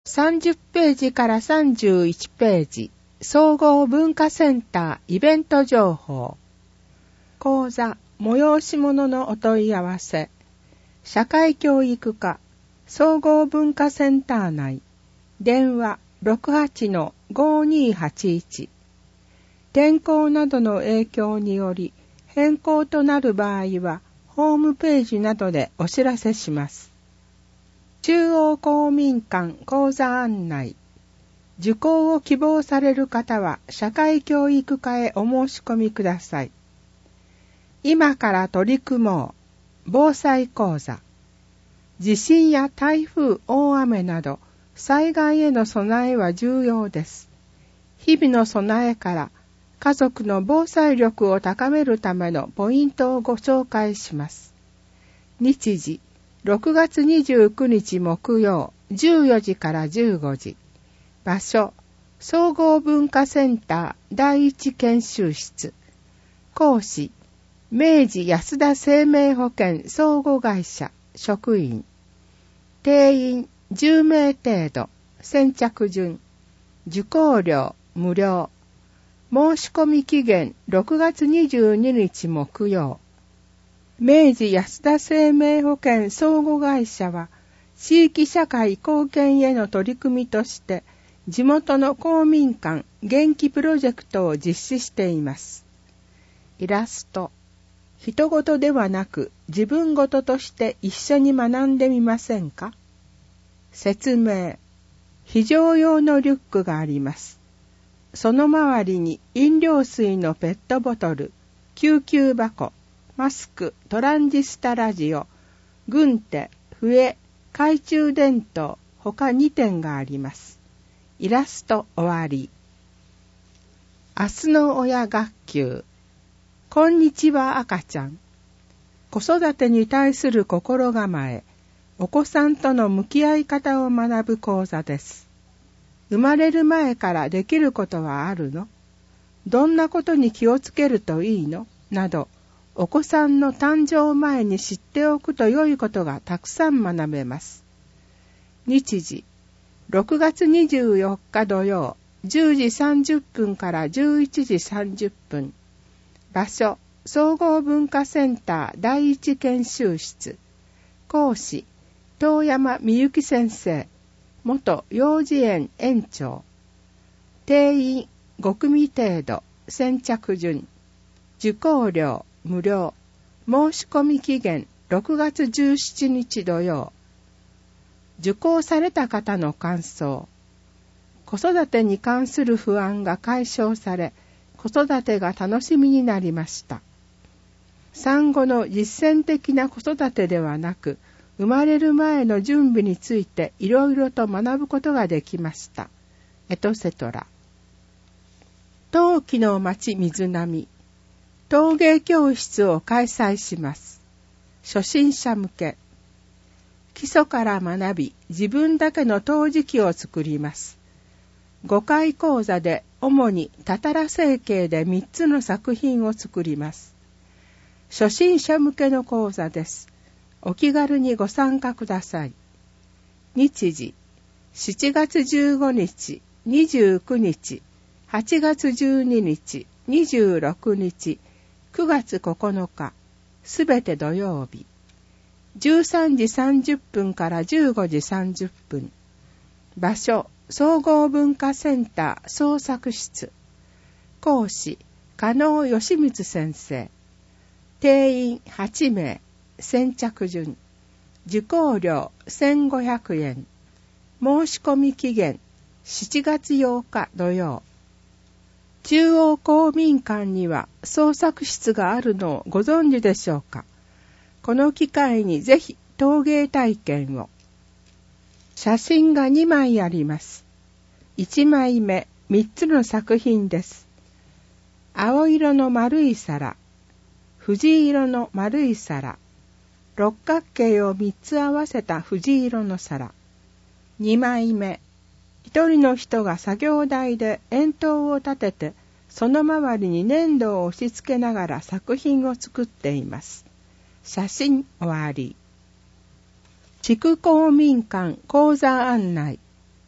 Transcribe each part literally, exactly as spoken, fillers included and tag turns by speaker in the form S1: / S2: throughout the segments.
S1: さんじゅっページからさんじゅういちページ、総合文化センターイベント情報。講座、催し物のお問い合わせ。社会教育課、総合文化センター内。電話 ろくはちのごにーはちいち。天候などの影響により変更となる場合は、ホームページなどでお知らせします。中央公民館講座案内。受講を希望される方は社会教育課へお申し込みください。今から取り組もう。防災講座。地震や台風、大雨など災害への備えは重要です。日々の備えから家族の防災力を高めるためのポイントをご紹介します。日時ろくがつにじゅうくにち木曜じゅうよじからじゅうごじ。場所、総合文化センター第一研修室。講師、明治安田生命保険相互会社職員。定員じゅうめい程度。先着順。受講料無料。申し込み期限ろくがつにじゅうににち木曜。明治安田生命保険相互会社は、地域社会貢献への取り組みとして、地元の公民館元気プロジェクトを実施しています。イラスト。人事ではなく自分事として一緒に学んでみませんか？説明。非常用のリュックがあります。その周りに飲料水のペットボトル、救急箱、マスク、トランジスタラジオ、軍手、笛、懐中電灯、他にてんがあります。イラスト終わり。明日の親学級。こんにちは赤ちゃん。子育てに対する心構え、お子さんとの向き合い方を学ぶ講座です。生まれる前からできることはあるの？どんなことに気をつけるといいの？など、お子さんの誕生前に知っておくと良いことがたくさん学べます。日時、ろくがつにじゅうよっか土曜、じゅうじさんじゅっぷんからじゅういちじさんじゅっぷん。場所、総合文化センター第一研修室。講師、遠山みゆき先生。元幼児園園長。定員ごくみ程度。先着順。受講料無料。申し込み期限ろくがつじゅうしちにち土曜。受講された方の感想。子育てに関する不安が解消され、子育てが楽しみになりました。産後の実践的な子育てではなく、生まれる前の準備についていろいろと学ぶことができました。エトセトラ。陶器の町水波。陶芸教室を開催します。初心者向け。基礎から学び、自分だけの陶磁器を作ります。ごかい講座で主にたたら成形でみっつの作品を作ります。初心者向けの講座です。お気軽にご参加ください。日時、しちがつじゅうごにち、にじゅうくにち、はちがつじゅうににち、にじゅうろくにち、くがつここのか、すべて土曜日。じゅうさんじさんじゅっぷんからじゅうごじさんじゅっぷん。場所、総合文化センター創作室。講師、加納義光先生。定員はちめい。先着順。受講料せんごひゃくえん。申し込み期限しちがつようか土曜。中央公民館には創作室があるのをご存知でしょうか。この機会にぜひ陶芸体験を。写真がにまいあります。いちまいめ、みっつの作品です。青色の丸い皿、藤色の丸い皿、六角形をみっつ合わせた藤色の皿。にまいめ、一人の人が作業台で円筒を立てて、その周りに粘土を押し付けながら作品を作っています。写真終わり。地区公民館講座案内。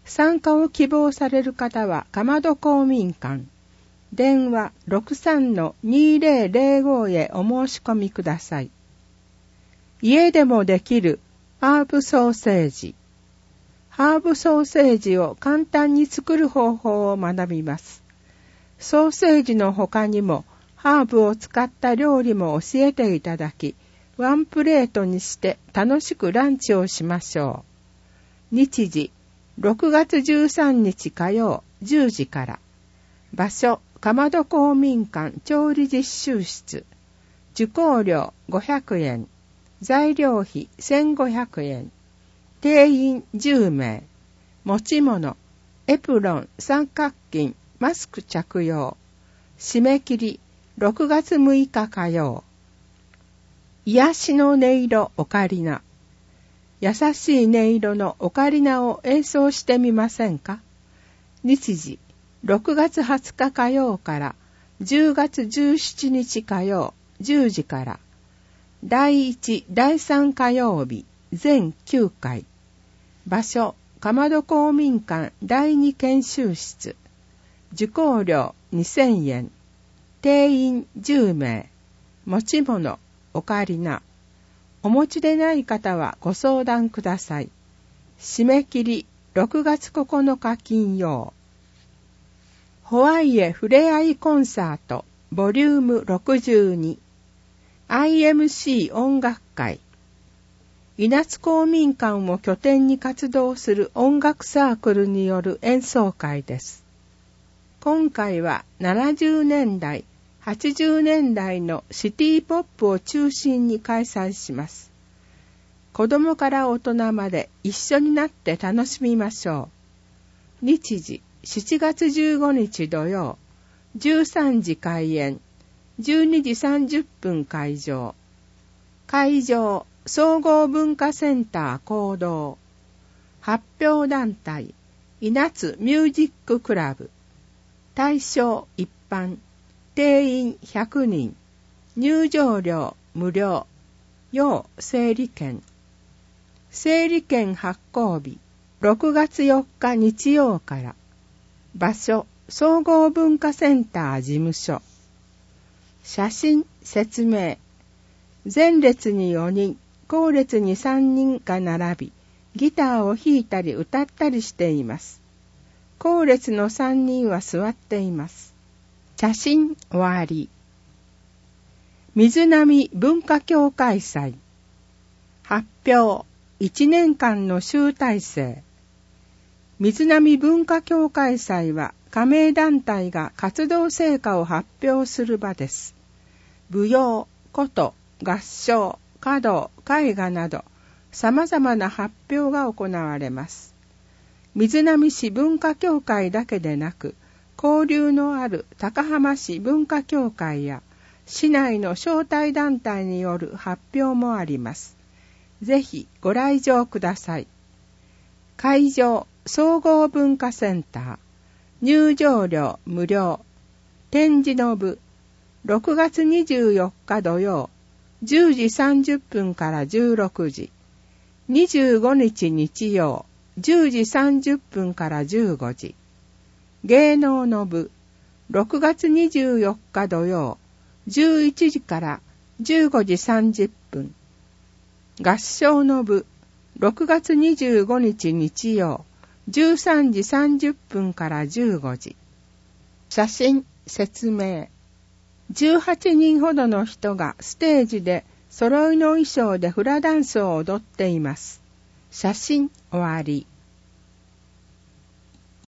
S1: 参加を希望される方は、かまど公民館、電話 ろくさんのにぜろぜろご へお申し込みください。家でもできるハーブソーセージ。ハーブソーセージを簡単に作る方法を学びます。ソーセージの他にもハーブを使った料理も教えていただき、ワンプレートにして楽しくランチをしましょう。日時、ろくがつじゅうさんにち火曜じゅうじから。場所、かまど公民館調理実習室。受講料ごひゃくえん。材料費せんごひゃくえん。定員じゅうめい。持ち物、エプロン、三角巾、マスク着用。締め切りろくがつむいか火曜。癒しの音色オカリナ。優しい音色のオカリナを演奏してみませんか？日時、ろくがつはつか火曜からじゅうがつじゅうしちにち火曜じゅうじから。だいいち、だいさん火曜日、全きゅうかい。場所、かまど公民館だいに研修室。受講料にせんえん。定員じゅうめい。持ち物、オカリナ。お持ちでない方はご相談ください。締め切りろくがつここのか金曜。ホワイエふれあいコンサートボリュームろくじゅうに。アイエムシー 音楽会。稲津公民館を拠点に活動する音楽サークルによる演奏会です。今回はななじゅうねんだい、はちじゅうねんだいのシティポップを中心に開催します。子供から大人まで一緒になって楽しみましょう。日時、しちがつじゅうごにち土曜、じゅうさんじ開演、じゅうにじさんじゅっぷん開場。会場、総合文化センター講堂。発表団体、稲津ミュージッククラブ。対象一般。定員ひゃくにん。入場料無料。要整理券。整理券発行日、ろくがつよっか日曜から。場所、総合文化センター事務所。写真、説明。前列によにん、後列にさんにんが並び、ギターを弾いたり歌ったりしています。後列のさんにんは座っています。写真終わり。水波文化協会祭。発表。いちねんかんの集大成。水波文化協会祭は加盟団体が活動成果を発表する場です。舞踊、琴、合唱、華道、絵画など様々な発表が行われます。水波市文化協会だけでなく、交流のある高浜市文化協会や市内の招待団体による発表もあります。ぜひご来場ください。会場、総合文化センター。入場料無料。展示の部。ろくがつにじゅうよっか土曜、じゅうじさんじゅっぷんからじゅうろくじ。にじゅうごにち日曜、じゅうじさんじゅっぷんからじゅうごじ。芸能の部。ろくがつにじゅうよっか土曜、じゅういちじからじゅうごじさんじゅっぷん。合唱の部。ろくがつにじゅうごにち日曜、じゅうさんじさんじゅっぷんからじゅうごじ。写真、説明。じゅうはちにんほどの人がステージで揃いの衣装でフラダンスを踊っています。写真終わり。